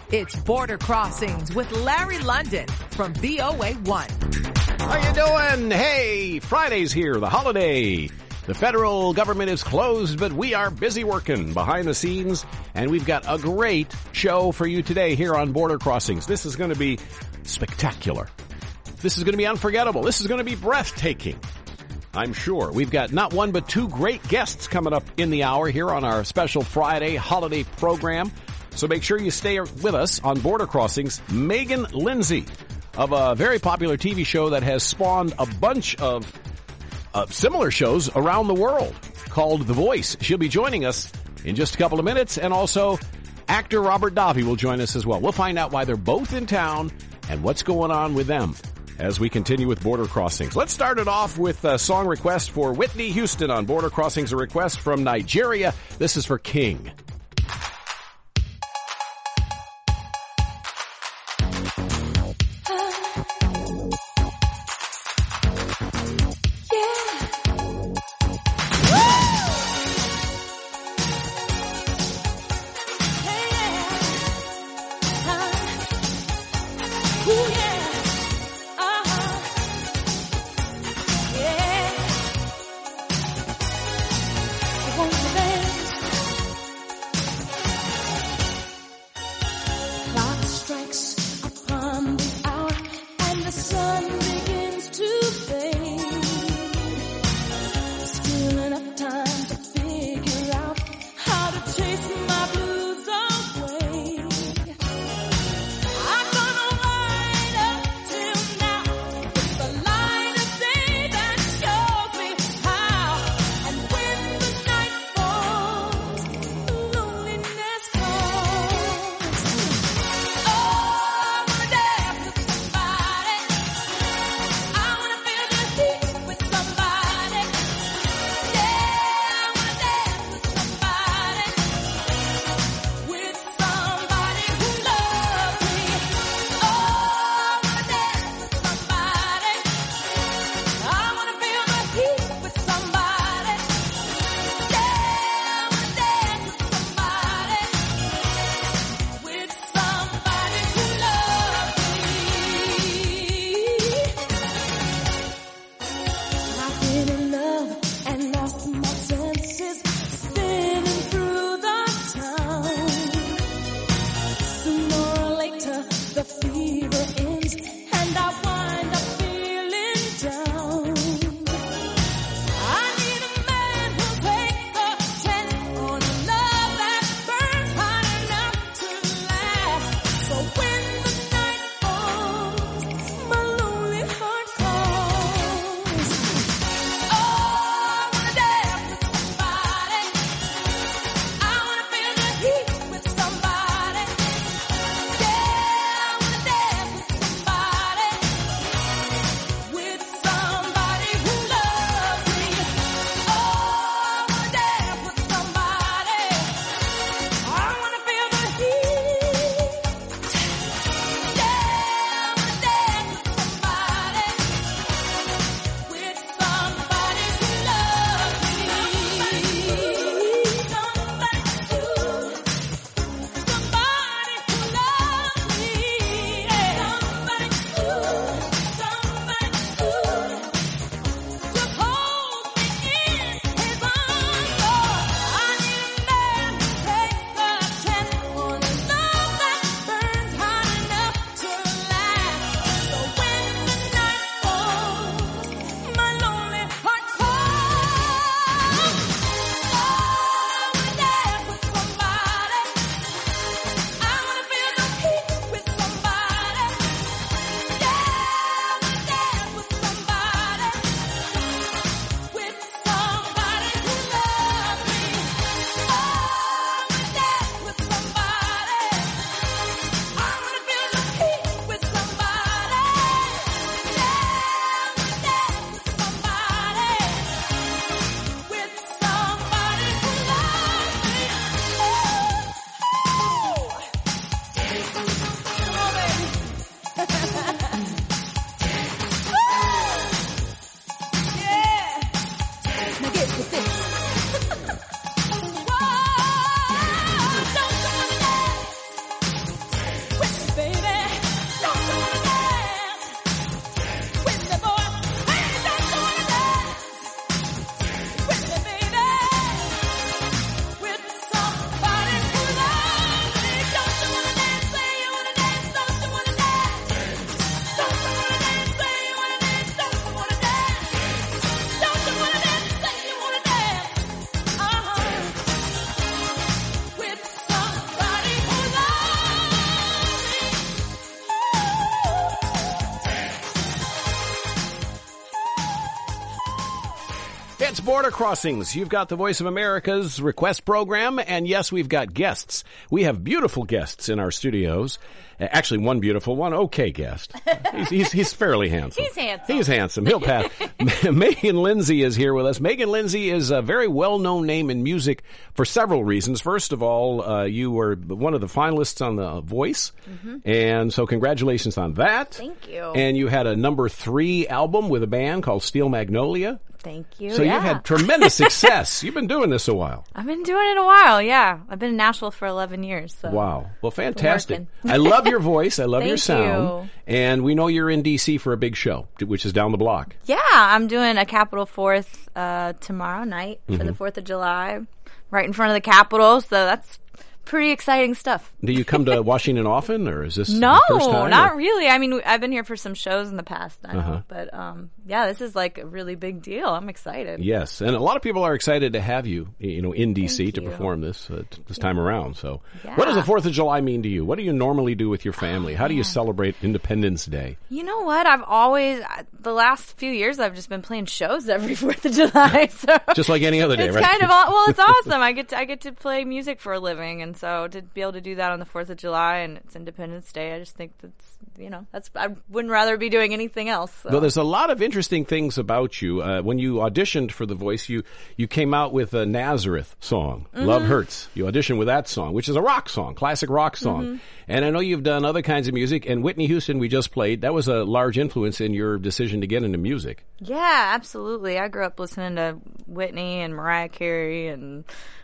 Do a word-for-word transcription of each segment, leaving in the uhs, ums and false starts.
It's Border Crossings with Larry London from V O A one. How you doing? Hey, Friday's here, the holiday. The federal government is closed, but we are busy working behind the scenes, and we've got a great show for you today here on Border Crossings. This is going to be spectacular. This is going to be unforgettable. This is going to be breathtaking, I'm sure. We've got not one but two great guests coming up in the hour here on our special Friday holiday program. So make sure you stay with us on Border Crossings. Megan Lindsay of a very popular T V show that has spawned a bunch of uh, similar shows around the world called The Voice. She'll be joining us in just a couple of minutes, and also actor Robert Davi will join us as well. We'll find out why they're both in town and what's going on with them as we continue with Border Crossings. Let's start it off with a song request for Whitney Houston on Border Crossings, a request from Nigeria. This is for King. Border Crossings. You've got the Voice of America's request program, and yes, we've got guests. We have beautiful guests in our studios. Actually, one beautiful, one okay guest. He's, he's, he's fairly handsome. He's handsome. He's handsome. He'll pass. Megan Lindsay is here with us. Megan Lindsay is a very well-known name in music for several reasons. First of all, uh, you were one of the finalists on The Voice, mm-hmm. and so congratulations on that. Thank you. And you had a number three album with a band called Steel Magnolia. Thank you. So yeah. you've had tremendous success. You've been doing this a while. I've been doing it a while, yeah. I've been in Nashville for eleven years. So wow. Well, fantastic. I love your voice. I love your sound. You. And we know you're in D C for a big show, which is down the block. Yeah, I'm doing a Capitol fourth uh, tomorrow night for mm-hmm. the fourth of July, right in front of the Capitol. So that's pretty exciting stuff. Do you come to Washington often, or is this no, the first time? not or? really. I mean, I've been here for some shows in the past, I know, uh-huh. but um, yeah, this is like a really big deal. I'm excited. Yes, and a lot of people are excited to have you, you know, in D C Thank to you. perform this uh, t- this time around. So, yeah. What does the Fourth of July mean to you? What do you normally do with your family? Oh, How do you man. celebrate Independence Day? You know what? I've always the last few years I've just been playing shows every Fourth of July. So just like any other day, it's right? kind of all, well, it's awesome. I get to, I get to play music for a living, and so to be able to do that on the Fourth of July and it's Independence Day, I just think that's you know that's I wouldn't rather be doing anything else. So. Well, there's a lot of interesting things about you. Uh, when you auditioned for The Voice, you you came out with a Nazareth song, mm-hmm. "Love Hurts." You auditioned with that song, which is a rock song, classic rock song. Mm-hmm. And I know you've done other kinds of music. And Whitney Houston, we just played. That was a large influence in your decision to get into music. Yeah, absolutely. I grew up listening to Whitney and Mariah Carey and.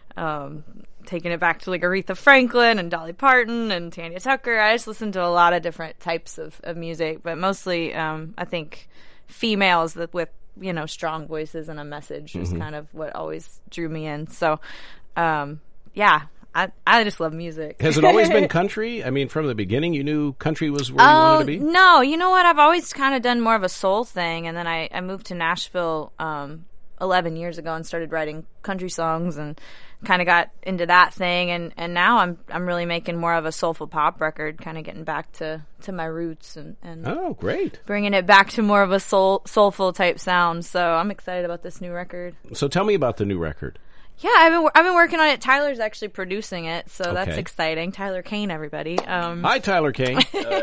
Um, taking it back to like Aretha Franklin and Dolly Parton and Tanya Tucker. I just listened to a lot of different types of, of music, but mostly um, I think females that with, you know, strong voices and a message is mm-hmm. kind of what always drew me in. So, um, yeah, I I just love music. Has it always been country? I mean, from the beginning, you knew country was where oh, you wanted to be? No, you know what? I've always kind of done more of a soul thing, and then I, I moved to Nashville um, eleven years ago and started writing country songs and kind of got into that thing, and, and now I'm I'm really making more of a soulful pop record, kind of getting back to, to my roots and, and oh, great, bringing it back to more of a soul soulful type sound. So I'm excited about this new record. So tell me about the new record. Yeah, I've been I've been working on it. Tyler's actually producing it, so okay. that's exciting. Tyler Kane, everybody. Um, Hi, Tyler Kane.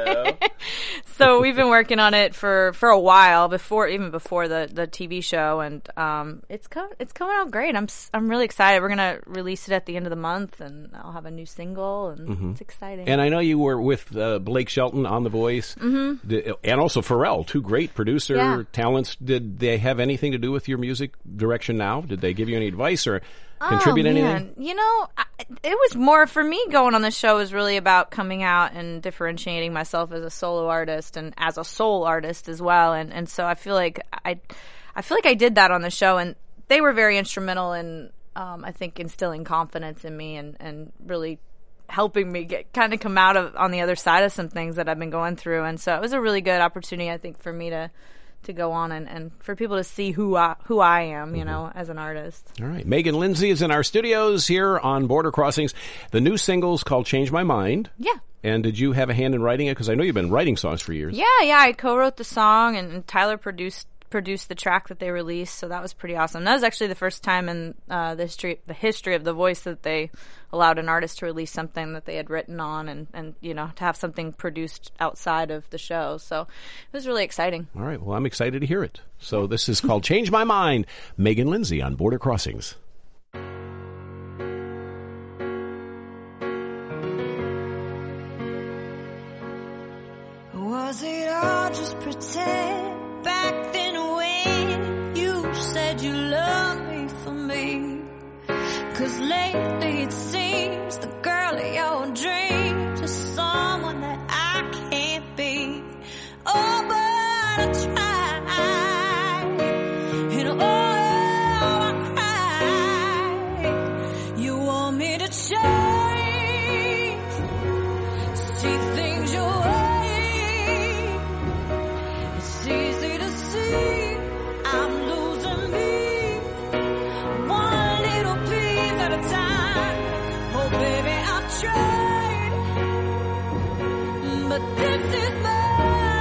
So we've been working on it for, for a while before, even before the, the T V show, and um, it's co- it's coming out great. I'm I'm really excited. We're gonna release it at the end of the month, and I'll have a new single, and mm-hmm. it's exciting. And I know you were with uh, Blake Shelton on The Voice, mm-hmm. and also Pharrell, two great producer yeah. talents. Did they have anything to do with your music direction now? Did they give you any advice or contribute oh, anything? Man. You know, I, it was more for me going on the show was really about coming out and differentiating myself as a solo artist and as a soul artist as well. And, and so I feel like I, I feel like I did that on the show, and they were very instrumental in, um, I think, instilling confidence in me and, and really helping me get kind of come out of on the other side of some things that I've been going through. And so it was a really good opportunity, I think, for me to. to go on and, and for people to see who I, who I am, you mm-hmm. know, as an artist. All right. Megan Lindsay is in our studios here on Border Crossings. The new single's called Change My Mind. Yeah. And did you have a hand in writing it? Because I know you've been writing songs for years. Yeah, yeah. I co-wrote the song, and, and Tyler produced produced the track that they released, so that was pretty awesome. That was actually the first time in uh, the history the history of The Voice that they allowed an artist to release something that they had written on, and, and you know, to have something produced outside of the show. So it was really exciting. All right. Well, I'm excited to hear it. So this is called Change My Mind. Megan Lindsay on Border Crossings. Was it all just pretend? Back then when you said you loved me for me, 'cause lately it seems the girl of your dreams is someone that I can't be. Oh, but I tried, and oh, I cried. You want me to change, see things your way. It's easy to see I'm losing me, one little piece at a time. Oh baby, I've tried, but this is my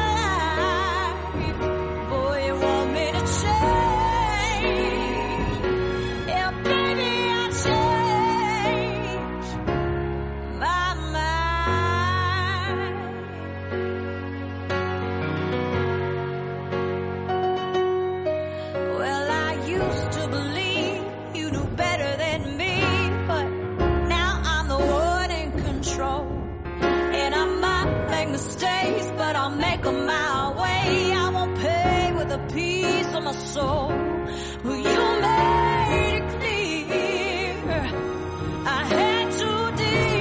life. Boy, you want me to change, take 'em my way. I won't pay with a piece of my soul. Well, you made it clear I had to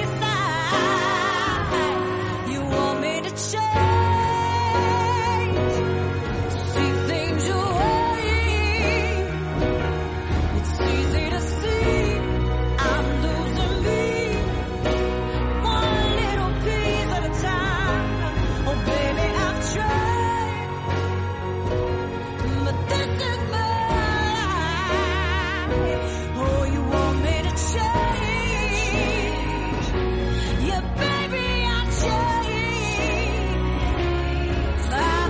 decide. You want me to change, see things your way. It's easy to see I'm losing me, one little piece at a time. Oh baby, I've tried, but this is my life. Oh, you want me to change? Yeah, baby, I'll change my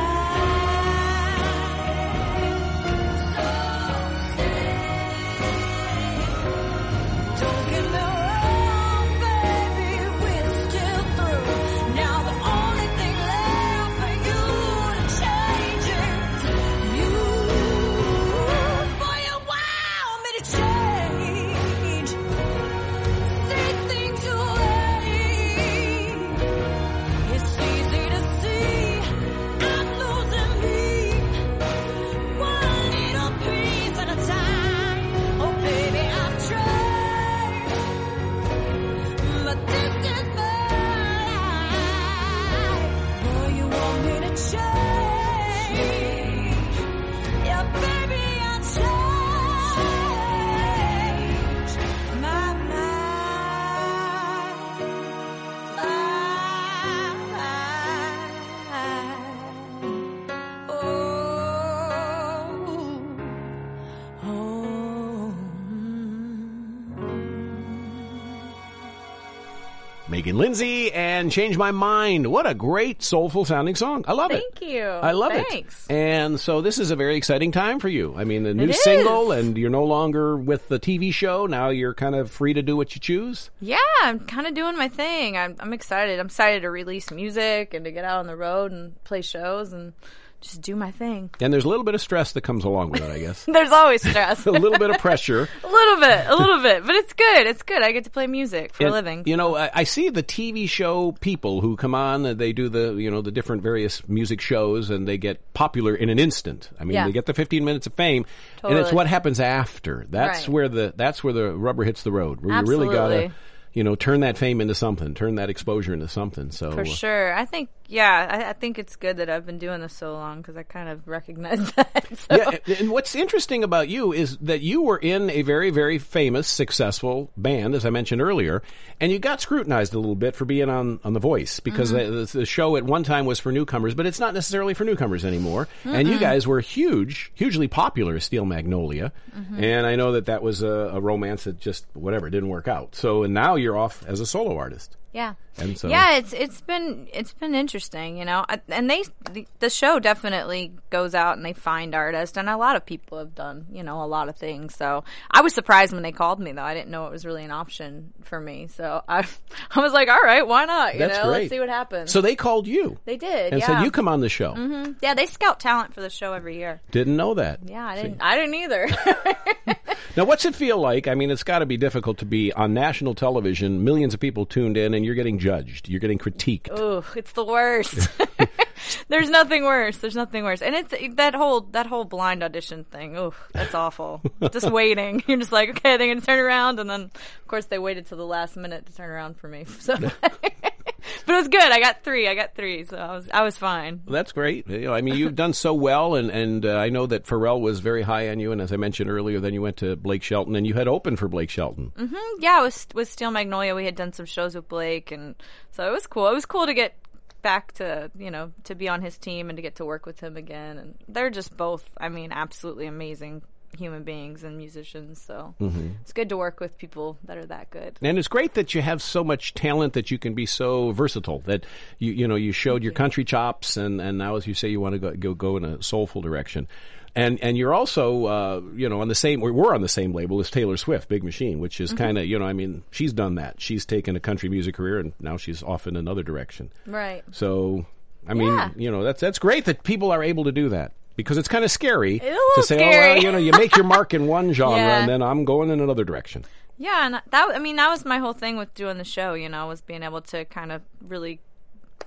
life. Don't get me wrong, baby, we're still through. Now the only thing left for you to change is you. Boy, you want me to change, see things your way. It's easy to see I'm losing me, one little piece at a time. Oh baby, I've tried, but this is my life. Oh, you want me to change? Yeah, baby, I'll change my life. Oh, oh. Megan Lindsay and Change My Mind. What a great soulful sounding song. I love it. Thank you. I love Thanks. it. And so this is a very exciting time for you. I mean, the new It single, is. and you're no longer with the T V show. Now you're kind of free to do what you choose. Yeah, I'm kind of doing my thing. I'm, I'm excited. I'm excited to release music and to get out on the road and play shows and just do my thing. And there's a little bit of stress that comes along with it, I guess. There's always stress. A little bit of pressure. A little bit, a little bit, but it's good. It's good. I get to play music for And, a living. You know, I, I see the T V show people who come on, and they do the, you know, the different various music shows, and they get popular in an instant. I mean, Yeah. they get the fifteen minutes of fame, and it's Totally. what happens after. That's Right. where the that's where the rubber hits the road. Where you really gotta, Absolutely. you know, turn that fame into something, turn that exposure into something. So For sure. I think, yeah, I, I think it's good that I've been doing this so long because I kind of recognize that. So. Yeah, and what's interesting about you is that you were in a very, very famous, successful band, as I mentioned earlier, and you got scrutinized a little bit for being on, on The Voice, because Mm-hmm. the, the show at one time was for newcomers, but it's not necessarily for newcomers anymore. And you guys were huge, hugely popular as Steel Magnolia, Mm-hmm. and I know that that was a, a romance that just, whatever, didn't work out. So, and now you're off as a solo artist. Yeah. And so- yeah, it's it's been it's been interesting, you know. I, and they the, the show definitely goes out and they find artists, and a lot of people have done, you know, a lot of things. So I was surprised when they called me, though. I didn't know it was really an option for me. So I I was like, all right, why not? You That's know, great. let's see what happens. So they called you they did, and yeah. said, you come on the show. Mhm. Yeah, they scout talent for the show every year. Didn't know that. Yeah, I didn't. I didn't either. Now, what's it feel like? I mean, it's got to be difficult to be on national television, millions of people tuned in, and you're getting judged. You're getting critiqued. Ooh, it's the worst. There's nothing worse. There's nothing worse. And it's that whole that whole blind audition thing. Ooh, that's awful. Just waiting. You're just like, okay, they're going to turn around, and then of course they waited till the last minute to turn around for me. So but it was good. I got three. I got three, so I was I was fine. Well, that's great. You know, I mean, you've done so well, and and uh, I know that Pharrell was very high on you. And as I mentioned earlier, then you went to Blake Shelton, and you had opened for Blake Shelton. Mm-hmm. Yeah, with with Steel Magnolia, we had done some shows with Blake, and so it was cool. It was cool to get back to, you know, to be on his team and to get to work with him again. And they're just both, I mean, absolutely amazing human beings and musicians. So it's good to work with people that are that good. And it's great that you have so much talent that you can be so versatile. That you you know you showed your country chops, and, and now, as you say, you want to go go, go in a soulful direction. And and you're also uh, you know on the same we're on the same label as Taylor Swift, Big Machine, which is kind of you know I mean she's done that. She's taken a country music career, and now she's off in another direction. Right. So I mean Yeah. you know that's that's great that people are able to do that. Because it's kind of scary It's a little to say, oh, scary. well, you know, you make your mark in one genre, Yeah. and then I'm going in another direction. Yeah, and that I mean that was my whole thing with doing the show, you know, was being able to kind of really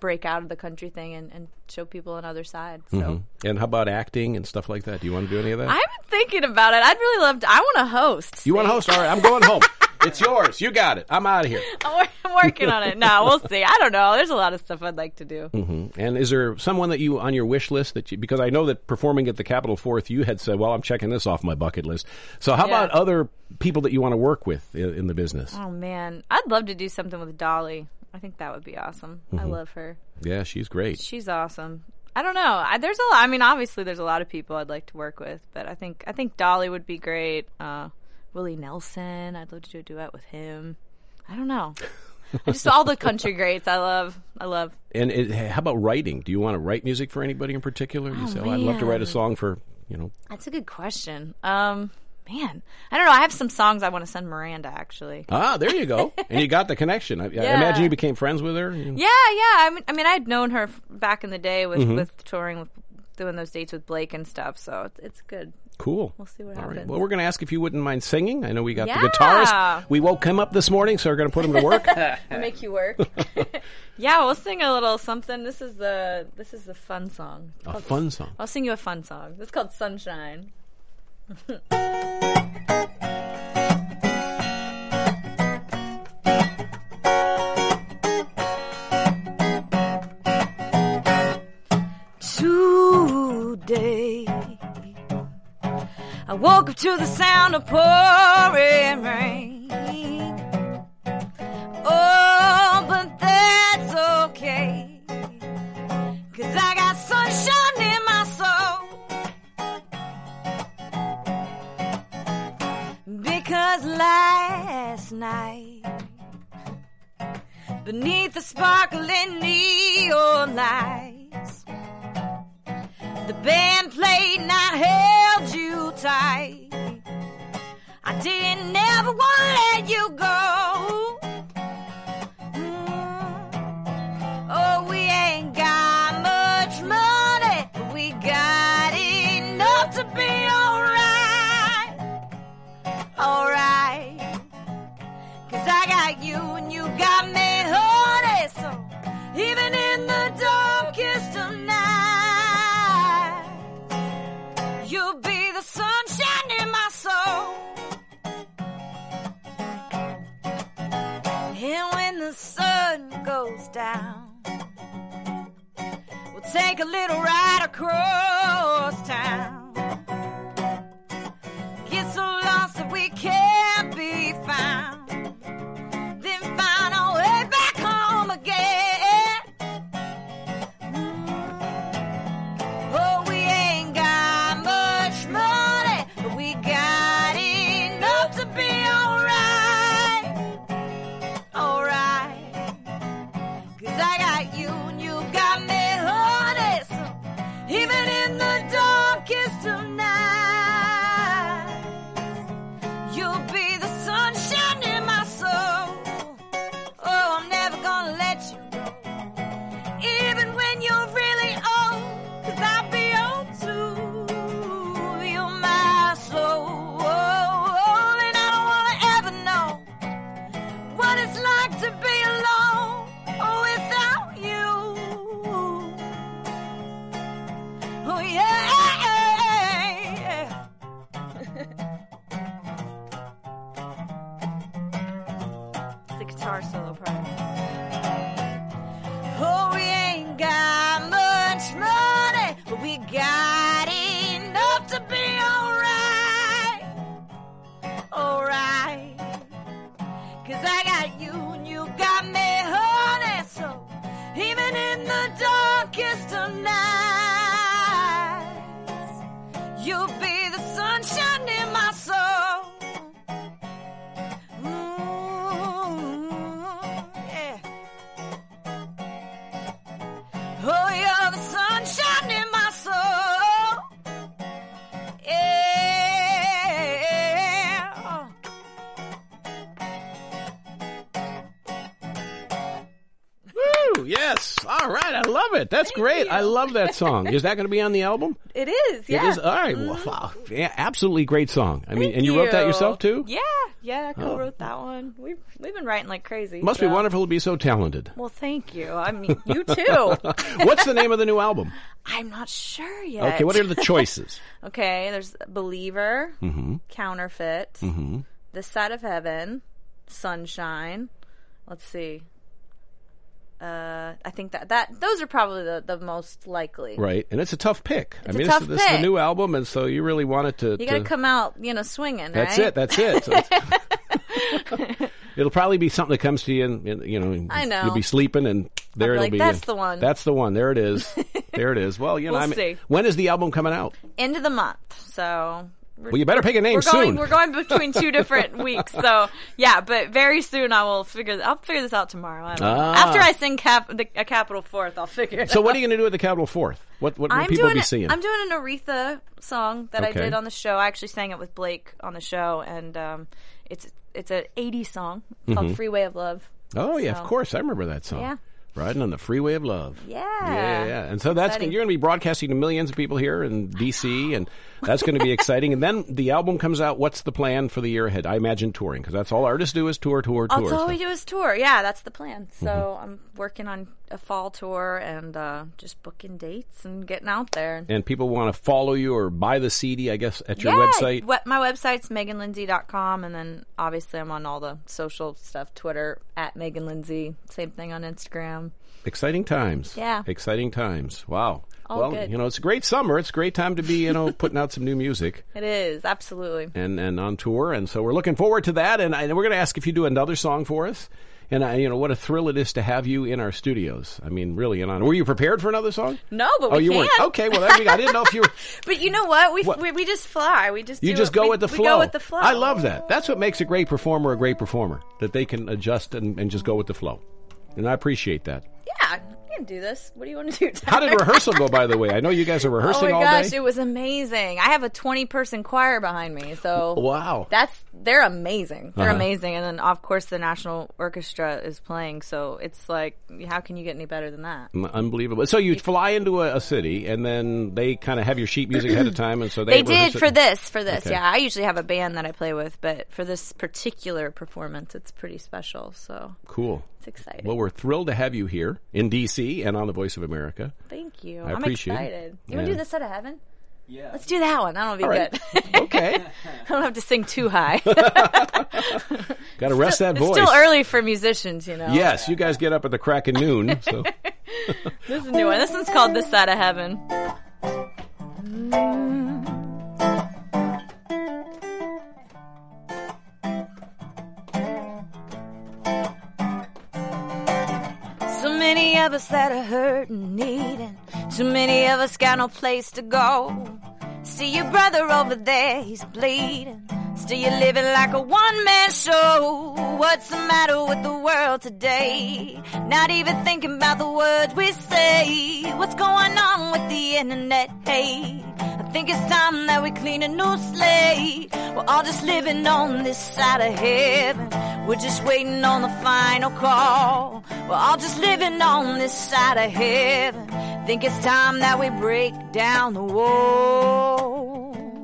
break out of the country thing and, and show people another side. So. Mm-hmm. And how about acting and stuff like that? Do you want to do any of that? I'm thinking about it. I'd really love to. I want to host. You want to host? All right, I'm going home. It's yours. You got it. I'm out of here. I'm, I'm working on it. No, we'll see. I don't know. There's a lot of stuff I'd like to do. Mm-hmm. And is there someone that you on your wish list that you, because I know that performing at the Capitol Fourth, you had said, well, I'm checking this off my bucket list. So how Yeah. about other people that you want to work with in, in the business? Oh, man. I'd love to do something with Dolly. I think that would be awesome. I love her. Yeah, she's great. She's awesome. I don't know. I, there's a lot. I mean, obviously, there's a lot of people I'd like to work with, but I think I think Dolly would be great. Uh, Willie Nelson. I'd love to do a duet with him. I don't know. Just all the country greats. I love. I love. And it, how about writing? Do you want to write music for anybody in particular? You Oh, say, oh, I'd love to write a man. song for, you know. That's a good question. Um, man, I don't know. I have some songs I want to send Miranda. Actually. Ah, there you go. And you got the connection. I, I Yeah. imagine you became friends with her. You- Yeah, yeah. I mean, I mean, I'd known her f- back in the day with Mm-hmm. with touring with doing those dates with Blake and stuff. So it's, it's good. Cool. We'll see what All right. happens. Well, we're going to ask if you wouldn't mind singing. I know we got Yeah. the guitarist. We woke him up this morning, so we're going to put him to work. I make you work. Yeah, we'll sing a little something. This is the this is the fun song. It's A called- fun song. I'll sing you a fun song. It's called Sunshine. Today I woke up to the sound of pouring rain. Oh, but that's okay, 'cause I got sunshine in my soul. Because last night, beneath the sparkling neon lights, the band played and I held you tight. I didn't ever want to let you go. Mm. Oh, we ain't got much money, but we got enough to be alright. Alright. 'Cause I got you and you got me, honey. So even in the darkest of nights, you'll be the sunshine in my soul. And when the sun goes down, we'll take a little ride across town. Get so lost that we can't be found, then find our way back home again. Mm. Oh, we ain't got much money, but we got enough to be alright. Alright. 'Cause I got you and you got me, honey. So even in the darkest of nights, you'll be the sunshine in my soul. Oh, I'm never gonna let you go, even when you're really old. 'Cause I'll be old too. You're my soul. Oh, and I don't wanna ever know what it's like to be alone, oh, without you. Oh, yeah. It's the guitar solo part. Oh, we ain't got much money, but we got enough to be alright. Alright. 'Cause I got you and you got me, honey. So even in the darkest of nights, you'll be the sunshine in my soul. Mm, yeah. Oh, you're the sunshine in my soul. Yeah. Yes. All right. I love it. That's Thank great. you. I love that song. Is that going to be on the album? It is, yeah. It is. All right. Well, wow. Yeah, absolutely great song. I mean, Thank and you wrote that you. yourself too? Yeah, yeah, I co-wrote that one. We've, we've been writing like crazy. Must so. be wonderful to be so talented. Well, thank you. I mean, you too. What's the name of the new album? I'm not sure yet. Okay, what are the choices? Okay, there's Believer, Mm-hmm. Counterfeit, Mm-hmm. This Side of Heaven, Sunshine. Let's see. Uh, I think that, that those are probably the, the most likely. Right, and it's a tough pick. I It's a mean, tough this, this is the pick. new album, and so you really want it to. You got to to- come out, you know, swinging, That's right? it. That's it. So it's- it'll probably be something that comes to you, and, and you know, I know. you'll be sleeping, and there I'll it'll be like, be. "That's the one." That's the one. There it is. There it is. Well, you know, We'll I mean, see. when is the album coming out? End of the month, so. We're, Well, you better pick a name we're going. soon. We're going between two different weeks, so yeah. But very soon, I will figure. I'll figure this out tomorrow. I don't know. Ah. After I sing cap, the, a Capital Fourth, I'll figure it So out. what are you going to do at the Capitol Fourth? What what will I'm people doing be a- seeing? I'm doing an Aretha song that Okay. I did on the show. I actually sang it with Blake on the show, and um, it's it's an eighties song called "Freeway of Love." oh yeah, so- of course, I remember that song. Yeah. Riding on the Freeway of Love. Yeah. Yeah, yeah. And so that's Exciting. you're going to be broadcasting to millions of people here in D C, and that's going to be exciting. And then the album comes out. What's the plan for the year ahead? I imagine touring, because that's all artists do is tour, tour, tour. That's all So- we do is tour. Yeah, that's the plan. So I'm working on a fall tour and uh, just booking dates and getting out there. And people want to follow you or buy the C D, I guess, at your yeah, website. we- my website's megan lindsay dot com, and then obviously I'm on all the social stuff, Twitter at Megan Lindsay, same thing on Instagram. Exciting times. Yeah. Exciting times. Wow. All well, good. you know, it's a great summer. It's a great time to be, you know, putting out some new music It is, absolutely. and, and on tour. And so we're looking forward to that. And, I, and we're going to ask if you do another song for us. And, I, you know, what a thrill it is to have you in our studios. I mean, really an honor. Were you prepared for another song? No, but Oh, we you can. weren't. Okay, well, that'd be, I didn't know if you were. But you know what? We, What? we we just fly. We just You do just it. go we, with the we flow. go with the flow. I love that. That's what makes a great performer a great performer, that they can adjust and, and just go with the flow. And I appreciate that. Yeah, you can do this. What do you want to do? How did rehearsal go, by the way? I know you guys are Oh rehearsing my all gosh, day. it was amazing. I have a twenty-person choir behind me, so Wow. that's they're amazing. They're Uh-huh. amazing, and then of course the National Orchestra is playing. So it's like, how can you get any better than that? Unbelievable. So you fly into a, a city, and then they kind of have your sheet music ahead of time, and so they They rehearse did it. for this, for this. Okay. Yeah, I usually have a band that I play with, but for this particular performance, it's pretty special. So Cool. it's exciting. Well, we're thrilled to have you here in D C and on the Voice of America. Thank you. I I'm appreciate it. excited. You want to Yeah. do this Side of Heaven? Yeah. Let's do that one. That'll be All right. good. Okay. I don't have to sing too high. Got to rest that It's voice. still early for musicians, you know. Yes, you guys get up at the crack of noon. So This is a new one. This one's called This Side of Heaven. So many of us that are hurting, needing. Too many of us got no place to go. See your brother over there, he's bleeding. Still you're living like a one-man show. What's the matter with the world today? Not even thinking about the words we say. What's going on with the internet? Hey, I think it's time that we clean a new slate. We're all just living on this side of heaven. We're just waiting on the final call. We're all just living on this side of heaven. Think it's time that we break down the wall.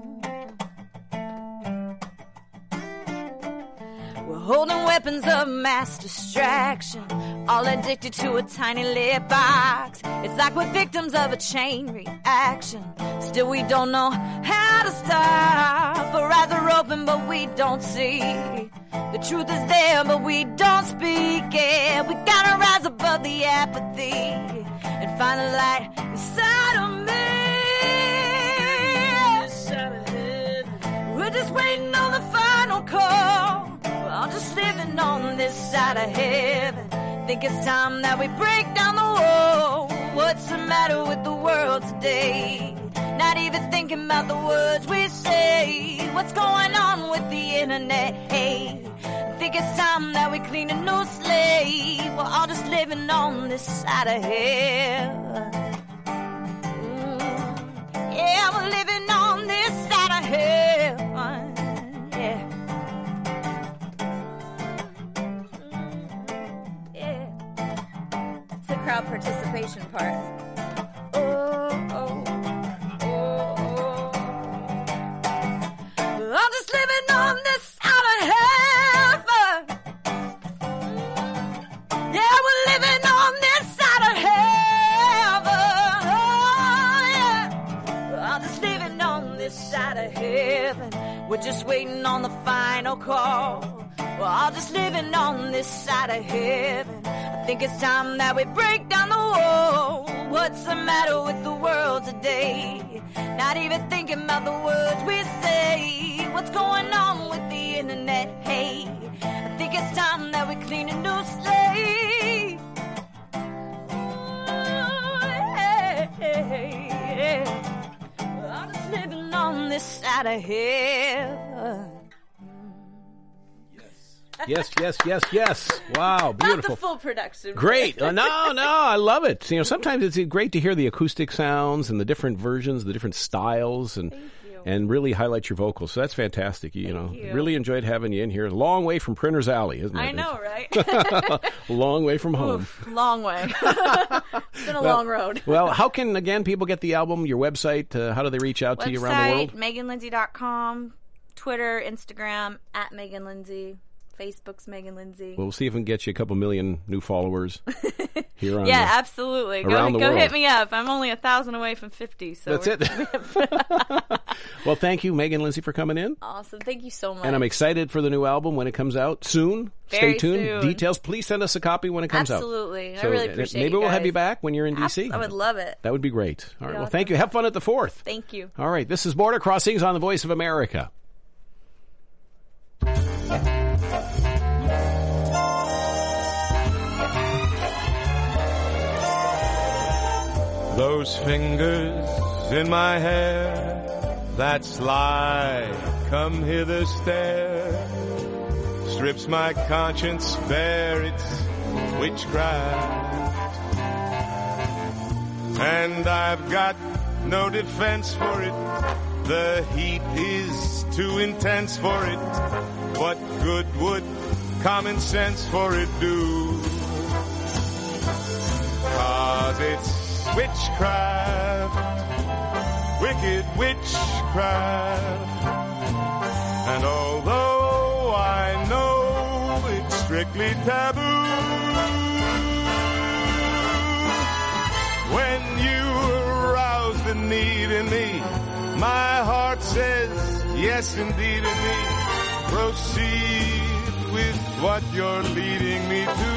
We're holding weapons of mass distraction, all addicted to a tiny lit box. It's like we're victims of a chain reaction. Still we don't know how to stop. Our eyes are open but we don't see. The truth is there but we don't speak it. We gotta rise above the apathy and find the light inside of me. We're just waiting on the final call. We're all just living on this side of heaven. Think it's time that we break down the wall. What's the matter with the world today? Not even thinking about the words we say. What's going on with the internet? Hey, I think it's time that we clean a new slate. We're all just living on this side of heaven. Mm. Yeah, we're living on this side of heaven. Yeah. Mm. Yeah. So crowd participation part. Oh, oh, oh, oh. I'm just living on this side of heaven. Yeah, we're living on this side of heaven. Oh, yeah. I'm just living on this side of heaven. We're just waiting on the final call. We're all just living on this side of heaven. I think it's time that we break down the wall. What's the matter with the world today? Not even thinking about the words we say. What's going on with the internet? Hey, I think it's time that we clean a new slate. Ooh, hey, hey, hey. I'm just living on this side of heaven. Yes, yes, yes, yes. Wow, beautiful. Not the full production. Great. Uh, no, no, I love it. You know, sometimes it's great to hear the acoustic sounds and the different versions, the different styles, and and really highlight your vocals. So that's fantastic. You, you know, you. really enjoyed having you in here. Long way from Printer's Alley, isn't it? I know, right? Long way from home. Oof, long way. It's been a well, long road. Well, how can, again, people get the album, your website? Uh, how do they reach out website, to you around the world? Megan Lindsay dot com, Twitter, Instagram, at Megan Lindsay. Facebook's Megan Lindsay. We'll see if we can get you a couple million new followers here on Yeah, the, absolutely. Go, around the go world. hit me up. I'm only a thousand away from fifty. So That's it. Well, thank you, Megan Lindsay, for coming in. Awesome. Thank you so much. And I'm excited for the new album when it comes out soon. Very Stay tuned. soon. Details, please send us a copy when it comes Absolutely. out. Absolutely. I really uh, appreciate Maybe you we'll have guys. you back when you're in D C. Abs- I would love it. That would be great. All right. You're Well, thank you. Have fun at the fourth. Thank you. All right. This is Border Crossings on the Voice of America. Those fingers in my hair that slide, come hither stare, strips my conscience bare, it's witchcraft. And I've got no defense for it, the heat is too intense for it. What good would common sense for it do? 'Cause it's witchcraft, wicked witchcraft. And although I know it's strictly taboo, when you arouse the need in me, my heart says yes indeed in me. Proceed with what you're leading me to.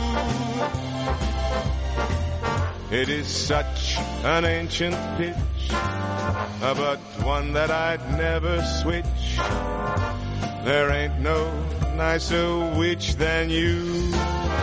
It is such an ancient pitch, but one that I'd never switch. There ain't no nicer witch than you.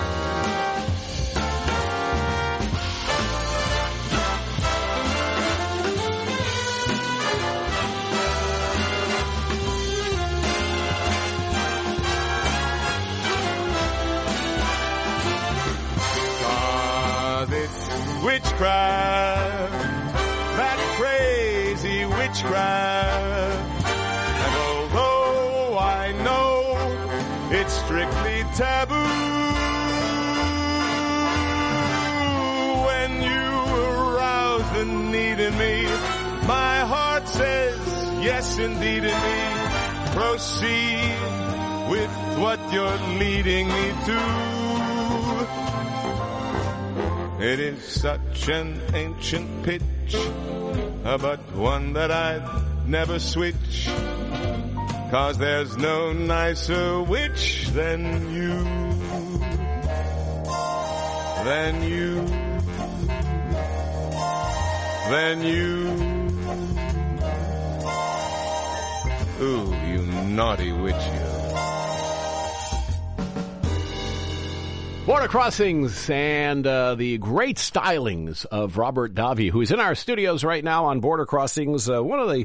Witchcraft, that crazy witchcraft. And although I know it's strictly taboo, when you arouse the need in me, my heart says yes indeed in me. Proceed with what you're leading me to. It is such an ancient pitch, but one that I'd never switch. 'Cause there's no nicer witch than you, than you, than you. Ooh, you naughty witch, you. Border Crossings and uh, the great stylings of Robert Davi, who is in our studios right now on Border Crossings. Uh, one of the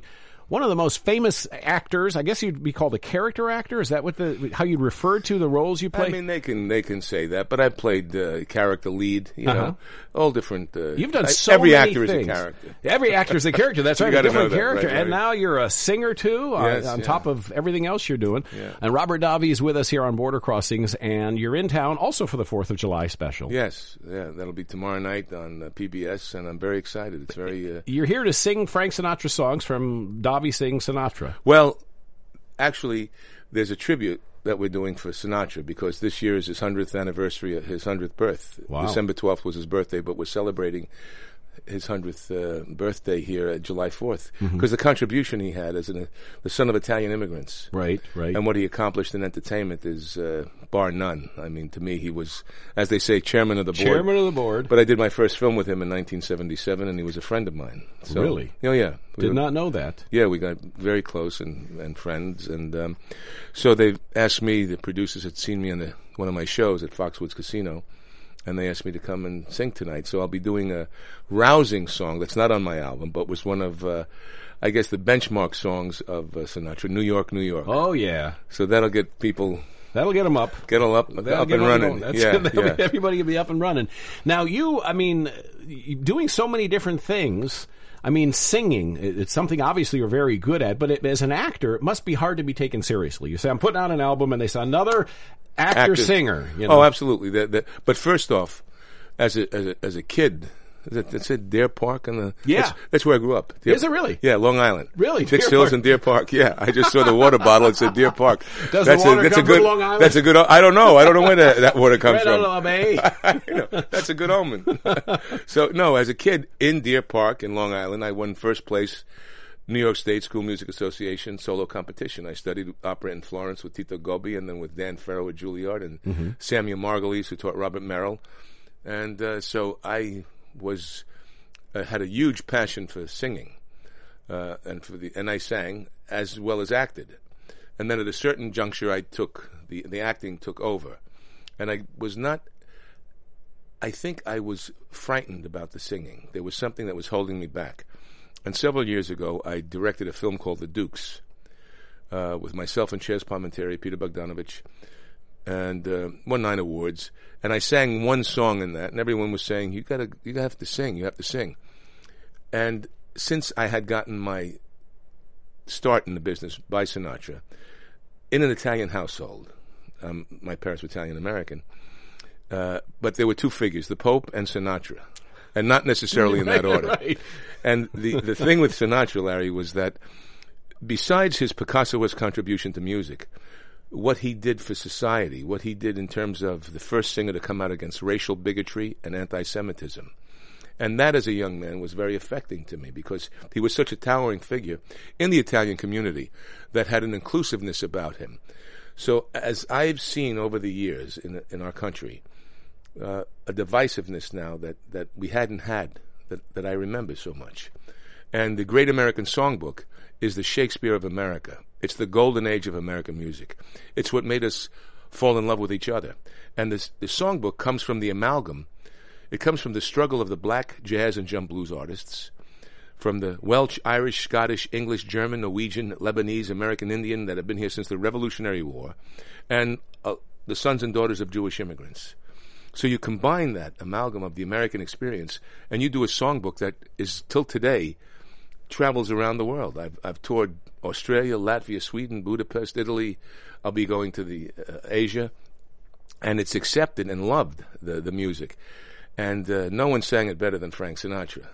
one of the most famous actors. I guess you'd be called a character actor. Is that what the how you'd refer to the roles you play? I mean, they can they can say that, but I played uh, character lead. You Uh-huh. know, all different. Uh, You've done I, so every many actor things. is a character. Every actor is a character. That's You right, a gotta different know that, character. right, And right. now you're a singer too, uh, Yes, on yeah. top of everything else you're doing. Yeah. And Robert Davi is with us here on Border Crossings, and you're in town also for the Fourth of July special. Yes, yeah, that'll be tomorrow night on uh, P B S, and I'm very excited. It's very uh, You're here to sing Frank Sinatra songs from Davi Sings Sinatra. well. Actually, there's a tribute that we're doing for Sinatra because this year is his hundredth anniversary of his hundredth birth. Wow. December twelfth was his birthday, but we're celebrating his hundredth uh, birthday here at July fourth because Mm-hmm. the contribution he had as an, the son of Italian immigrants. Right, right. And what he accomplished in entertainment is uh, bar none. I mean, to me, he was, as they say, chairman of the board. Chairman of the board. But I did my first film with him in nineteen seventy-seven, and he was a friend of mine. So, Really? Oh, yeah. We Did were- not know that. Yeah, we got very close and, and friends. And um, so they asked me, the producers had seen me on the, one of my shows at Foxwoods Casino, and they asked me to come and sing tonight. So I'll be doing a rousing song that's not on my album, but was one of, uh, I guess, the benchmark songs of uh, Sinatra, New York, New York. Oh, yeah. So that'll get people, That'll get them up. get all up, That'll up get and them running. going. That's, Yeah, that'll yeah. be- everybody will be up and running. Now, you, I mean, you- doing so many different things. I mean, singing, it- it's something obviously you're very good at, but it, as an actor, it must be hard to be taken seriously. You say, I'm putting out an album, and they say, another actor-singer. You know? Oh, absolutely. That, that, but first off, as a, as a, as a kid, that, that's it, Deer Park and the Yeah. That's, that's where I grew up. Deer- Is it really? Yeah, Long Island. Really? Dix Deer Hills Park? and Deer Park. Yeah, I just saw the water bottle. It said Deer Park. Does the that's water a, that's come a good, from Long Island? That's a good. I don't know. I don't know where that, that water comes Right from. out of the bay. I know. That's a good omen. So no, as a kid in Deer Park in Long Island, I won first place. New York State School Music Association solo competition. I studied opera in Florence with Tito Gobbi, and then with Dan Farrow at Juilliard, and Mm-hmm. Samuel Margulies, who taught Robert Merrill. And uh, so I was uh, had a huge passion for singing, uh, and for the and I sang as well as acted. And then at a certain juncture, I took the the acting took over, and I was not. I think I was frightened about the singing. There was something that was holding me back. And several years ago, I directed a film called The Dukes uh, with myself and Ches Palminteri, Peter Bogdanovich, and uh, won nine awards. And I sang one song in that, and everyone was saying, "You gotta, you have to sing. You have to sing." And since I had gotten my start in the business by Sinatra in an Italian household, um, my parents were Italian American, uh, but there were two figures: the Pope and Sinatra. And not necessarily in that Right, order. right. And the, the thing with Sinatra, Larry, was that besides his Picasso-esque contribution to music, what he did for society, what he did in terms of the first singer to come out against racial bigotry and anti-Semitism, and that as a young man was very affecting to me because he was such a towering figure in the Italian community that had an inclusiveness about him. So as I've seen over the years in in our country, Uh, a divisiveness now that, that we hadn't had, that, that I remember so much. And the Great American Songbook is the Shakespeare of America. It's the golden age of American music. It's what made us fall in love with each other. And this, the songbook comes from the amalgam. It comes from the struggle of the black jazz and jump blues artists, from the Welsh, Irish, Scottish, English, German, Norwegian, Lebanese, American Indian that have been here since the Revolutionary War, and uh, the sons and daughters of Jewish immigrants. So you combine that amalgam of the American experience, and you do a songbook that is, till today, travels around the world. I've, I've toured Australia, Latvia, Sweden, Budapest, Italy. I'll be going to the uh, Asia, and it's accepted and loved, the, the music. And uh, no one sang it better than Frank Sinatra.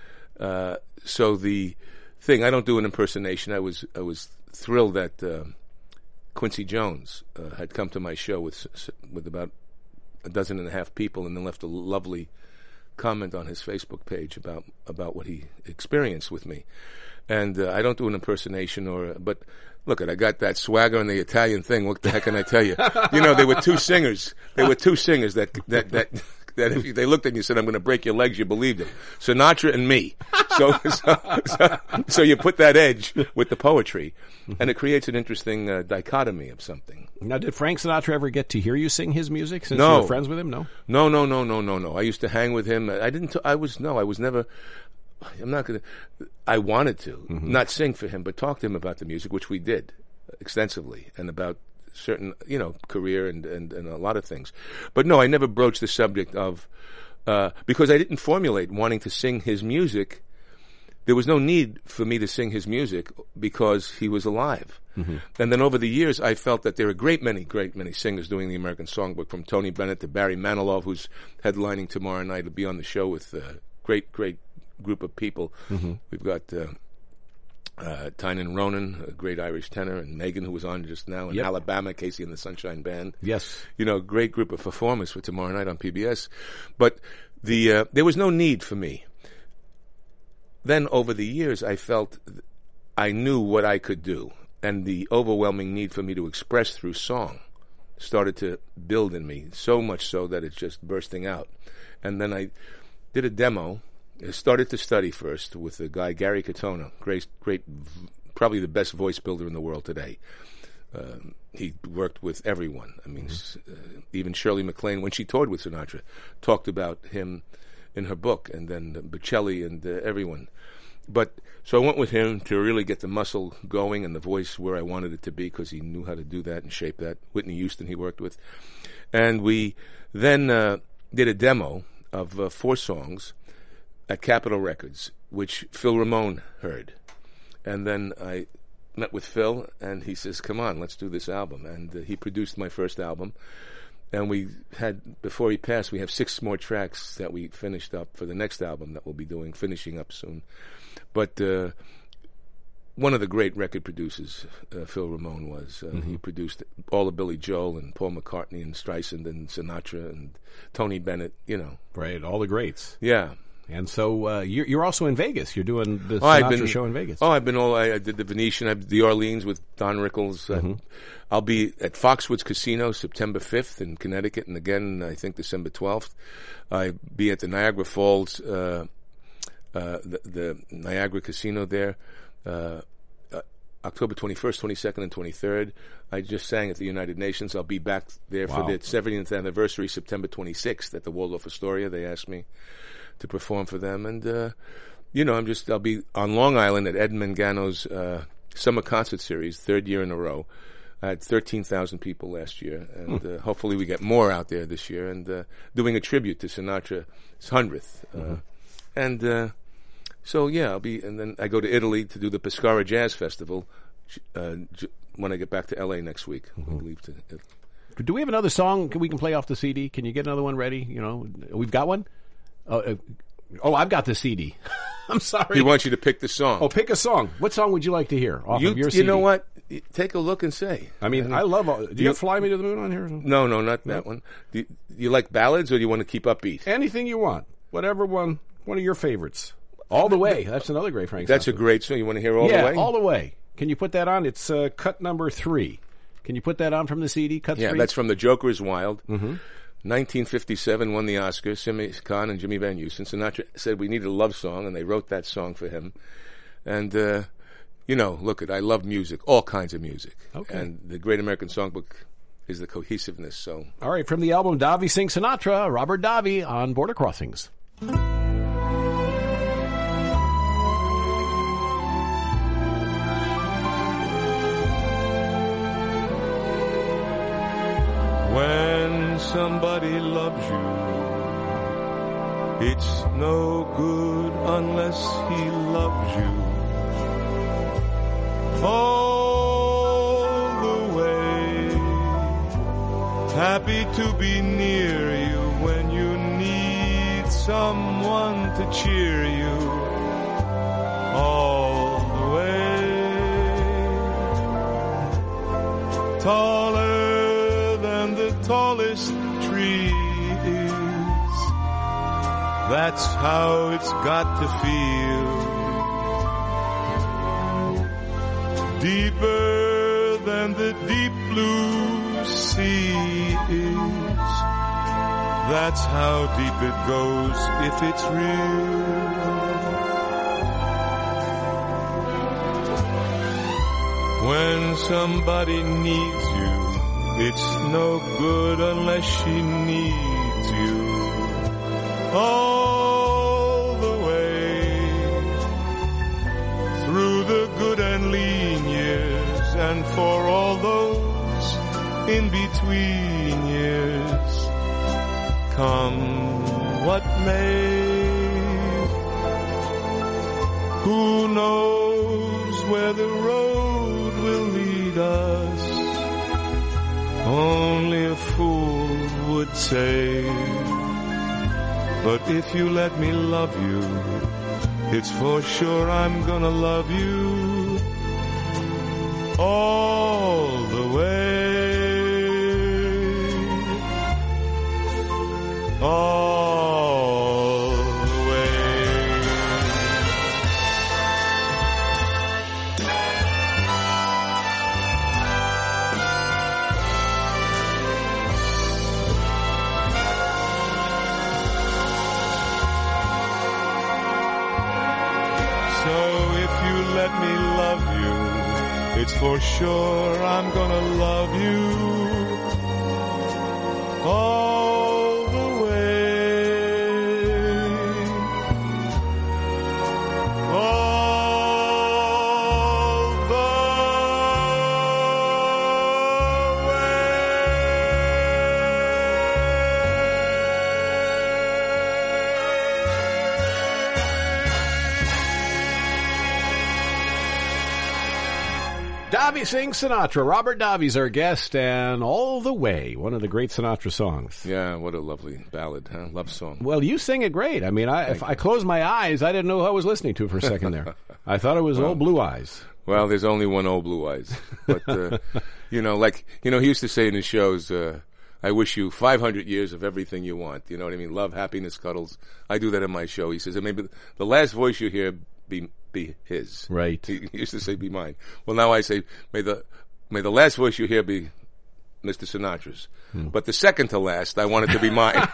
Uh, so the thing, I don't do an impersonation. I was I was thrilled that uh, Quincy Jones uh, had come to my show with with about a dozen and a half people, and then left a lovely comment on his Facebook page about about what he experienced with me. And uh, I don't do an impersonation, or but look, I got that swagger and the Italian thing. What the heck can I tell you? You know, there were two singers. There were two singers that that that. That if they looked at you and said, "I'm going to break your legs," you believed it. Sinatra and me. So, so, so, so you put that edge with the poetry, and it creates an interesting uh, dichotomy of something. Now, did Frank Sinatra ever get to hear you sing his music since No. you were friends with him? No. No, no, no, no, no, no. I used to hang with him. I didn't. T- I was no. I was never. I'm not going to, I wanted to, mm-hmm. not sing for him, but talk to him about the music, which we did extensively, and about certain, you know, career and, and, and a lot of things. But no, I never broached the subject of, uh, because I didn't formulate wanting to sing his music. There was no need for me to sing his music because he was alive. Mm-hmm. And then over the years, I felt that there are a great many, great many singers doing the American Songbook, from Tony Bennett to Barry Manilow, who's headlining tomorrow night to be on the show with a great, great group of people. Mm-hmm. We've got uh, uh, Tynan Ronan, a great Irish tenor, and Megan, who was on just now, in yep. Alabama, Casey and the Sunshine Band. Yes. You know, great group of performers for tomorrow night on P B S. But the uh, there was no need for me. Then over the years, I felt I knew what I could do, and the overwhelming need for me to express through song started to build in me, so much so that it's just bursting out. And then I did a demo. I started to study first with the guy Gary Katona, great, great, probably the best voice builder in the world today. Uh, he worked with everyone. I mean, mm-hmm. uh, even Shirley MacLaine, when she toured with Sinatra, talked about him in her book, and then uh, Bocelli and uh, everyone. But so I went with him to really get the muscle going and the voice where I wanted it to be, because he knew how to do that and shape that. Whitney Houston he worked with. And we then uh, did a demo of uh, four songs at Capitol Records, which Phil Ramone heard. And then I met with Phil, and he says, come on, let's do this album. And uh, he produced my first album. And we had, before he passed, we have six more tracks that we finished up for the next album that we'll be doing, finishing up soon. But uh, one of the great record producers, uh, Phil Ramone was. Uh, mm-hmm. He produced all of Billy Joel and Paul McCartney and Streisand and Sinatra and Tony Bennett, you know. Right, all the greats. Yeah. And so uh, you're, you're also in Vegas. You're doing the oh, Sinatra been, show in Vegas. Oh, I've been all, I, I did the Venetian, I did the Orleans with Don Rickles. Mm-hmm. Uh, I'll be at Foxwoods Casino September fifth in Connecticut, and again, I think December twelfth. I'll be at the Niagara Falls, uh, uh, the, the Niagara Casino there, uh, uh, October twenty-first, twenty-second, and twenty-third. I just sang at the United Nations. I'll be back there wow. for the seventieth anniversary, September twenty-sixth, at the Waldorf Astoria. They asked me to perform for them, and uh, you know, I'm just I'll be on Long Island at Ed Mangano's uh, summer concert series, third year in a row. I had thirteen thousand people last year, and hmm. uh, hopefully we get more out there this year, and uh, doing a tribute to Sinatra's hundredth. Uh, mm-hmm. And uh, so, yeah, I'll be, and then I go to Italy to do the Pescara Jazz Festival uh, j- when I get back to L A next week. Mm-hmm. We leave to Italy. Do we have another song we can play off the C D? Can you get another one ready? You know, we've got one? Oh, uh, oh I've got the C D. I'm sorry. He wants you to pick the song. Oh, pick a song. What song would you like to hear off you, of your you C D? You know what? Take a look and say. I mean, I, I love all... Do you, you have Fly Me to the Moon on here? Or something? No, no, not that no. one. Do you, you like ballads, or do you want to keep upbeat? Anything you want. Whatever one. One of your favorites. All the Way. That's another great Frank That's Sinatra. a great song. You want to hear All yeah, the Way? All the Way. Can you put that on? It's uh, cut number three. Can you put that on from the C D? Cut yeah, three? That's from The Joker is Wild. Mm-hmm. nineteen fifty-seven won the Oscar. Simon Khan and Jimmy Van Heusen. Sinatra said we needed a love song, and they wrote that song for him. And, uh, you know, look, at I love music, all kinds of music. Okay. And the Great American Songbook is the cohesiveness. So, all right, from the album Davi Sings Sinatra, Robert Davi on Border Crossings. When somebody loves you, it's no good unless he loves you all the way. Happy to be near you when you need someone to cheer you all the way. Taller than the tallest tree is, that's how it's got to feel. Deeper than the deep blue sea is, that's how deep it goes if it's real. When somebody needs you, it's no good unless she needs you all the way. and for all those in between years, come what may. Who knows where the road will lead us? Only a fool would say. But if you let me love you, it's for sure I'm gonna love you all the way. All the way. So if you let me love you, it's for sure I'm gonna love you all the way, all the Davi sings Sinatra. Robert Davi's our guest, and All the Way, one of the great Sinatra songs. Yeah, what a lovely ballad, huh? Love song. Well, you sing it great. I mean, I, if I closed my eyes, I didn't know who I was listening to for a second there. I thought it was Well, Old Blue Eyes. Well, there's only one Old Blue Eyes. But, uh, you know, like, you know, he used to say in his shows, uh, I wish you five hundred years of everything you want. You know what I mean? Love, happiness, cuddles. I do that in my show. He says, and maybe the last voice you hear be be his. Right. He used to say, be mine. Well, now I say, may the may the last voice you hear be Mister Sinatra's. Hmm. But the second to last, I want it to be mine.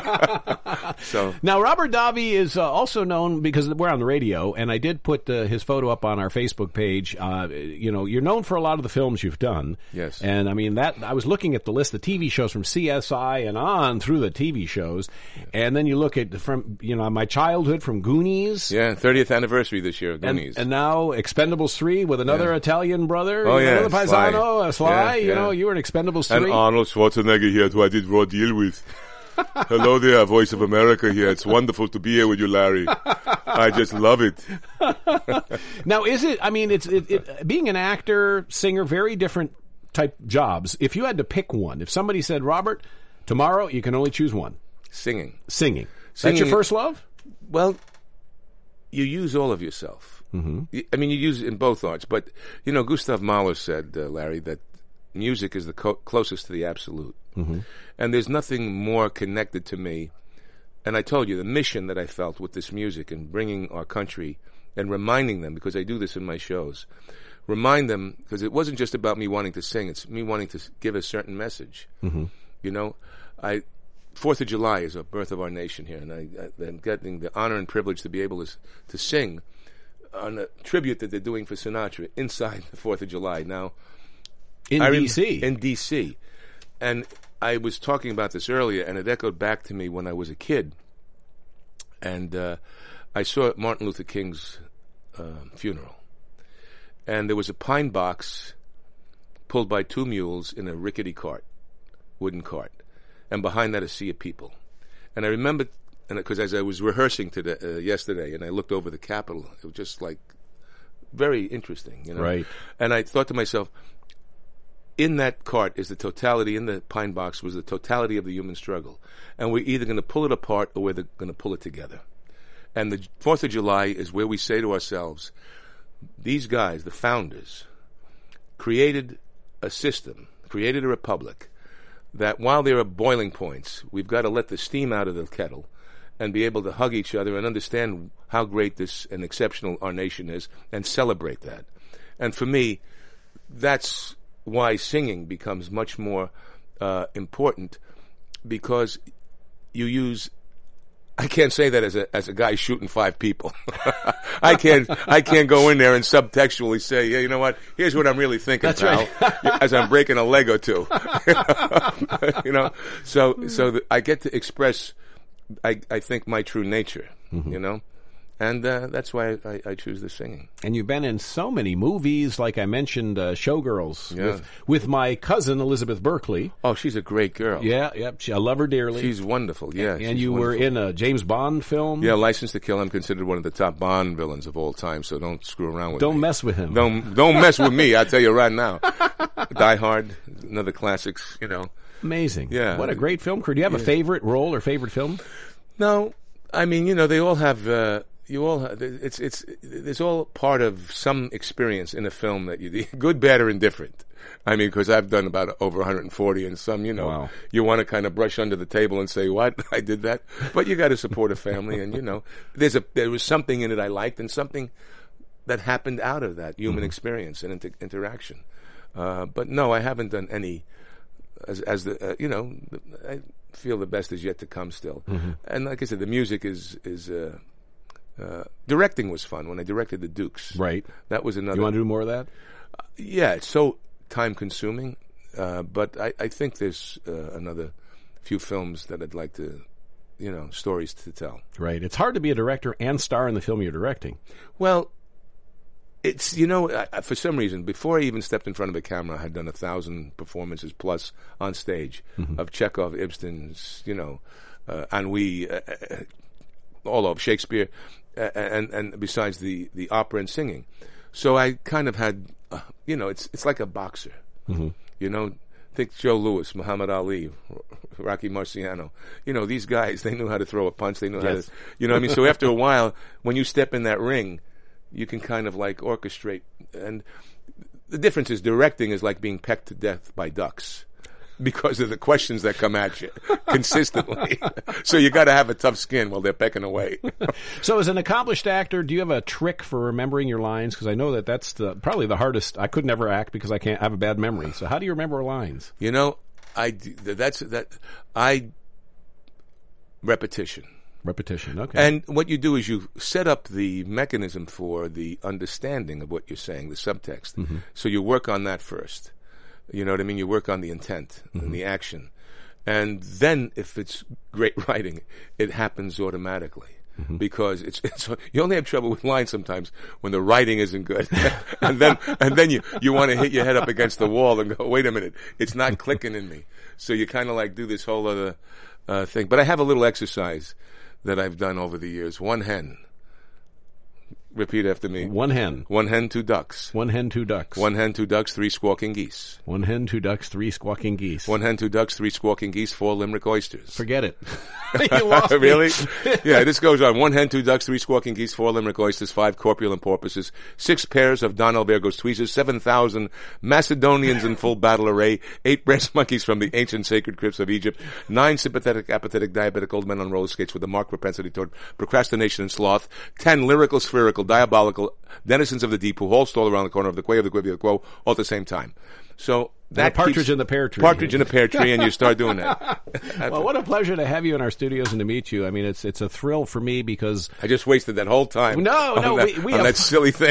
So now, Robert Davi is uh, also known because we're on the radio, and I did put uh, his photo up on our Facebook page. Uh, you know, you're known for a lot of the films you've done. Yes. And I mean that. I was looking at the list of T V shows from C S I and on through the T V shows, yeah. And then you look at from you know my childhood from Goonies. Yeah, thirtieth anniversary this year, Goonies, and, and now Expendables three with another yeah. Italian brother. Oh you yeah, know, the Paisano, Sly. uh, Sly. Yeah, you yeah. know, you were in Expendables And three. Arnold Schwarzenegger here, who I did Raw Deal with. Hello there, Voice of America here. It's wonderful to be here with you, Larry. I just love it. Now, is it, I mean, it's it, it, being an actor, singer, very different type jobs. If you had to pick one, if somebody said, Robert, tomorrow you can only choose one. Singing. Singing. Singing. That's your first love? Well, you use all of yourself. Mm-hmm. I mean, you use it in both arts. But, you know, Gustav Mahler said, uh, Larry, that music is the co- closest to the absolute. Mm-hmm. And there's nothing more connected to me. And I told you, the mission that I felt with this music and bringing our country and reminding them, because I do this in my shows, remind them, because it wasn't just about me wanting to sing, it's me wanting to give a certain message. Mm-hmm. You know, I Fourth of July is the birth of our nation here, and I, I, I'm getting the honor and privilege to be able to, to sing on a tribute that they're doing for Sinatra inside the Fourth of July. Now, In I D C Rem- in D C And I was talking about this earlier, and it echoed back to me when I was a kid. And uh, I saw Martin Luther King's uh, funeral. And there was a pine box pulled by two mules in a rickety cart, wooden cart. And behind that, a sea of people. And I remember, because as I was rehearsing today, uh, yesterday, and I looked over the Capitol, it was just like very interesting, you know. Right. And I thought to myself, in that cart is the totality, in the pine box was the totality of the human struggle. And we're either going to pull it apart or we're going to pull it together. And the Fourth of July is where we say to ourselves, these guys, the founders, created a system, created a republic, that while there are boiling points, we've got to let the steam out of the kettle and be able to hug each other and understand how great this and exceptional our nation is and celebrate that. And for me, that's why singing becomes much more uh, important, because you use. I can't say that as a as a guy shooting five people. I can't I can't go in there and subtextually say, yeah, you know what? Here's what I'm really thinking, That's pal. right. As I'm breaking a leg or two, you know. So so that I get to express, I I think, my true nature, mm-hmm. you know, And uh, that's why I, I choose the singing. And you've been in so many movies, like I mentioned, uh, Showgirls, Yeah. with, with my cousin, Elizabeth Berkley. Oh, she's a great girl. Yeah, yep, she, I love her dearly. She's wonderful, yeah. and she's you wonderful. were in a James Bond film. Yeah, License to Kill. I'm considered one of the top Bond villains of all time, so don't screw around with Don't me. mess with him. Don't don't mess with me, I'll tell you right now. Die Hard, another classics, you know. Amazing. Yeah. What a great film crew. Do you have a favorite role or favorite film? No, I mean, you know, they all have... Uh, You all, have, it's it's it's all part of some experience in a film that you do, good, bad, or indifferent. I mean, because I've done about over one hundred forty, and some, you know, Wow. you want to kind of brush under the table and say, "What? I did that," but you got to support a family, and you know, there's a there was something in it I liked, and something that happened out of that human Mm-hmm. experience and inter- interaction. Uh, but no, I haven't done any. As as the uh, you know, I feel the best is yet to come still, Mm-hmm. and like I said, the music is is. Uh, Uh, directing was fun when I directed the Dukes. Right. That was another. You want to do more of that? Yeah, it's so time consuming, uh, but I, I think there's uh, another few films that I'd like to, you know, stories to tell. Right. It's hard to be a director and star in the film you're directing. Well, it's, you know, I, for some reason, before I even stepped in front of a camera, I had done a thousand performances plus on stage Mm-hmm. of Chekhov, Ibsen's, you know, uh, Ennui, uh, uh, all of Shakespeare. Uh, and and besides the, the opera and singing, so I kind of had, uh, you know, it's it's like a boxer, Mm-hmm. you know. Think Joe Louis, Muhammad Ali, Rocky Marciano. You know, these guys, they knew how to throw a punch. They knew how Yes. to, you know what I mean? So after a while, when you step in that ring, you can kind of like orchestrate. And the difference is directing is like being pecked to death by ducks because of the questions that come at you consistently. So you got to have a tough skin while they're pecking away. So as an accomplished actor, do you have a trick for remembering your lines? Because I know that that's the, probably the hardest. I could never act because I can't I have a bad memory. So how do you remember lines? You know, I d- that's that I repetition. Repetition. Okay. And what you do is you set up the mechanism for the understanding of what you're saying, the subtext. Mm-hmm. So you work on that first. You know what I mean? You work on the intent Mm-hmm. and the action. And then if it's great writing, it happens automatically. Mm-hmm. Because it's, it's you only have trouble with lines sometimes when the writing isn't good, and then and then you you want to hit your head up against the wall and go, wait a minute, it's not clicking in me. So you kind of like do this whole other uh, thing. But I have a little exercise that I've done over the years. One hen. Repeat after me. One hen. One hen, two ducks. One hen, two ducks. One hen, two ducks, three squawking geese. One hen, two ducks, three squawking geese. One hen, two ducks, three squawking geese, four limerick oysters. Forget it. You lost me. Really? Yeah, this goes on. One hen, two ducks, three squawking geese, four limerick oysters, five corpulent porpoises, six pairs of Don Albergo's tweezers, seven thousand Macedonians in full battle array, eight brass monkeys from the ancient sacred crypts of Egypt, nine sympathetic, apathetic, diabetic old men on roller skates with a marked propensity toward procrastination and sloth, ten lyrical, spherical, diabolical denizens of the deep who all stole around the corner of the quay of the quibby of the quo all at the same time. So that a partridge keeps- in the pear tree. Partridge in a pear tree, and you start doing that. Well, what a pleasure to have you in our studios and to meet you. I mean, it's it's a thrill for me because I just wasted that whole time. No, on no, that, we- we on have- that silly thing.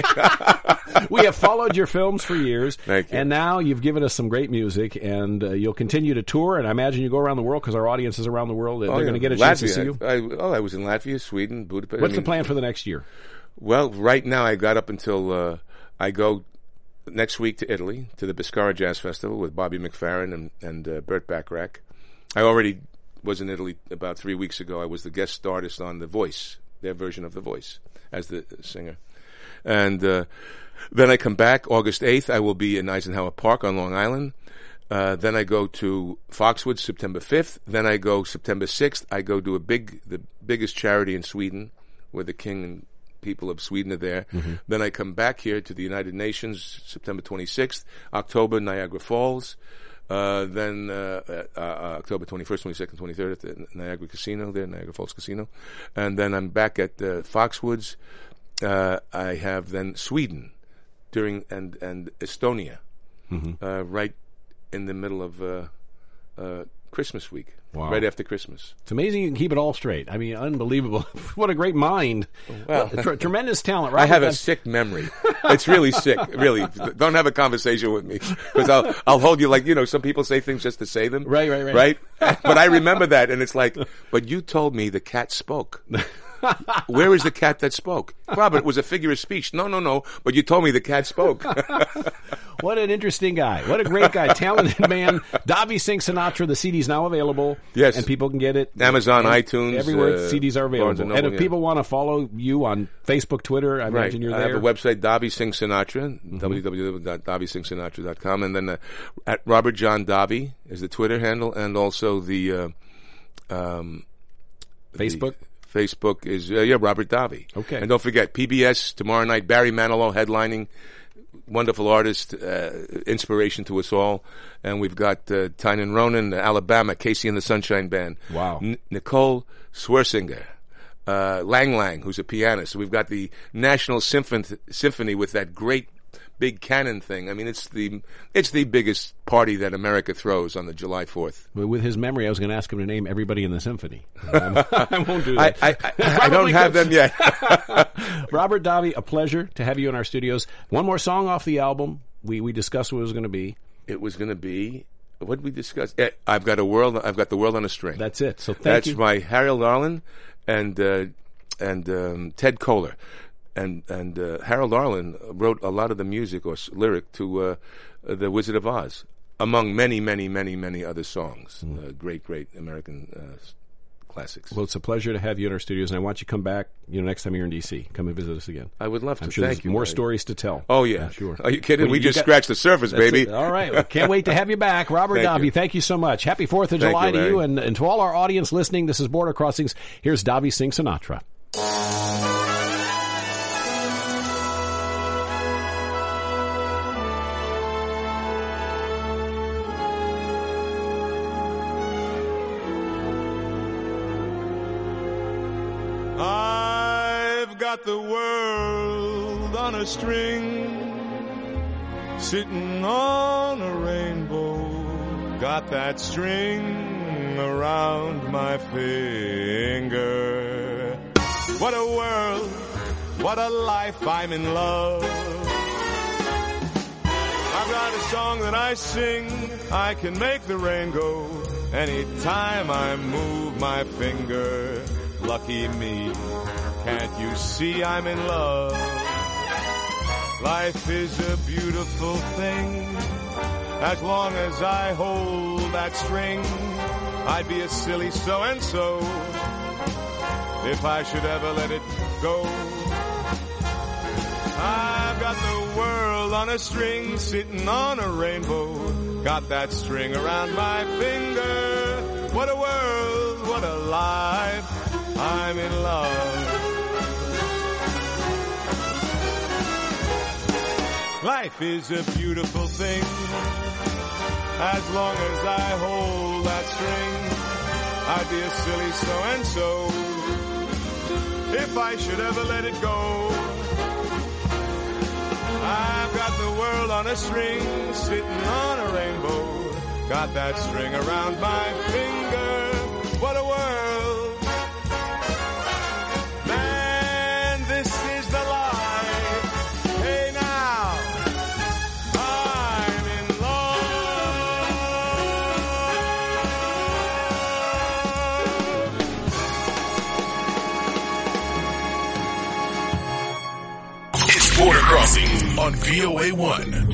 we have followed your films for years. Thank you. And now you've given us some great music, and uh, you'll continue to tour. And I imagine you go around the world because our audience is around the world. They're Oh, going to yeah. get a chance to Latvia. see you. I, I, oh, I was in Latvia, Sweden, Budapest. What's I the mean, plan for the next year? Well, right now I got up until uh, I go next week to Italy to the Biscara Jazz Festival with Bobby McFerrin and, and uh, Burt Bacharach. I already was in Italy about three weeks ago. I was the guest artist on The Voice, their version of The Voice, as the singer. And uh, then I come back August eighth. I will be in Eisenhower Park on Long Island. Uh, then I go to Foxwoods September fifth. Then I go September sixth. I go do a big, the biggest charity in Sweden, where the king and people of Sweden are there. Mm-hmm. Then I come back here to the United Nations September twenty-sixth. October, Niagara Falls. Uh, then uh, uh, uh, October twenty-first, twenty-second, twenty-third at the Niagara Casino there, Niagara Falls Casino. And then I'm back at uh, Foxwoods. Uh, I have then Sweden during and and Estonia, Mm-hmm. uh, right in the middle of uh, uh, Christmas week, Wow. right after Christmas. It's amazing you can keep it all straight. I mean, unbelievable. What a great mind. Well, What- tr- tremendous talent. I have a Robert, sick memory. It's really sick. Really, don't have a conversation with me because I'll I'll hold you like you know. Some people say things just to say them. Right, right, right. Right. But I remember that, and it's like, but you told me the cat spoke. Where is the cat that spoke? Robert, it was a figure of speech. No, no, no. But you told me the cat spoke. What an interesting guy. What a great guy. Talented man. Davi Sings Sinatra. The C D's now available. Yes. And people can get it. Amazon, and iTunes. Everywhere uh, C Ds are available. And, Noble, and if yeah. people want to follow you on Facebook, Twitter, I Right. imagine you're I there. have a website, Davi Sings Sinatra, Mm-hmm. w w w dot davi sings sinatra dot com. And then uh, at Robert John Davi is the Twitter handle, and also the uh, um, Facebook? The Facebook is, uh, yeah, Robert Davi. Okay. And don't forget, P B S tomorrow night, Barry Manilow headlining. Wonderful artist, uh, inspiration to us all. And we've got uh, Tynan Ronan, Alabama, Casey and the Sunshine Band. Wow. N- Nicole Swersinger. Uh, Lang Lang, who's a pianist. So we've got the National Symphony, Symphony with that great big cannon thing. I mean, it's the it's the biggest party that America throws on the July fourth. But with his memory, I was going to ask him to name everybody in the symphony. Um, I won't do that. I, I, I, I don't have them yet. Robert Davi, a pleasure to have you in our studios. One more song off the album. We we discussed what it was going to be. It was going to be, what did we discuss? Eh, I've got a world. I've got the world on a string. That's it. So thank That's you. by Harold Arlen and uh, and um, Ted Kohler. And and uh, Harold Arlen wrote a lot of the music or s- lyric to uh, uh, The Wizard of Oz, among many, many, many, many other songs. Mm. Uh, great, great American uh, s- classics. Well, it's a pleasure to have you in our studios, and I want you to come back. You know, next time you're in D C, come and visit us again. I would love to. I'm sure Thank there's you. more Larry. stories to tell. Oh yeah, I'm sure. Are you kidding? Well, we you just got- scratched the surface, That's baby. it. All right. Well, can't wait to have you back. Robert Thank Davi, you. thank you so much. Happy fourth of Thank July you, to you, Larry. and, and to all our audience listening. This is Border Crossings. Here's Davi Sings Sinatra. I've got the world on a string, sitting on a rainbow. Got that string around my finger. What a world, what a life, I'm in love. I've got a song that I sing, I can make the rain go anytime I move my finger. Lucky me, can't you see I'm in love? Life is a beautiful thing. As long as I hold that string, I'd be a silly so-and-so if I should ever let it go. I've got the world on a string, sitting on a rainbow. Got that string around my finger. What a world, what a life, I'm in love. Life is a beautiful thing. As long as I hold that string, I'd be a silly so-and-so if I should ever let it go. I've got the world on a string, sitting on a rainbow. Got that string around my finger. What a world. Man, this is the life. Hey now, I'm in love. It's Border Crossing on V O A one.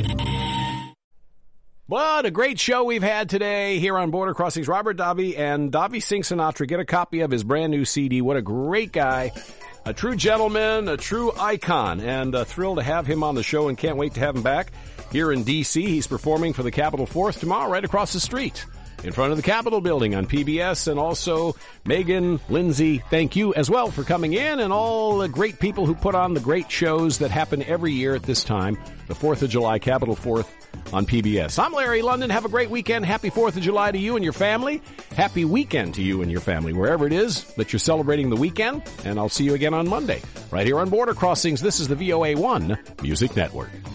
What a great show we've had today here on Border Crossings. Robert Davi and Davi Sings Sinatra. Get a copy of his brand new C D. What a great guy. A true gentleman, a true icon, and uh, thrilled to have him on the show and can't wait to have him back here in D C. He's performing for the Capitol Fourth tomorrow right across the street in front of the Capitol building on P B S. And also Megan, Lindsay, thank you as well for coming in, and all the great people who put on the great shows that happen every year at this time, the fourth of July, Capitol Fourth on P B S. I'm Larry London. Have a great weekend. Happy fourth of July to you and your family. Happy weekend to you and your family, wherever it is that you're celebrating the weekend. And I'll see you again on Monday, right here on Border Crossings. This is the V O A one Music Network.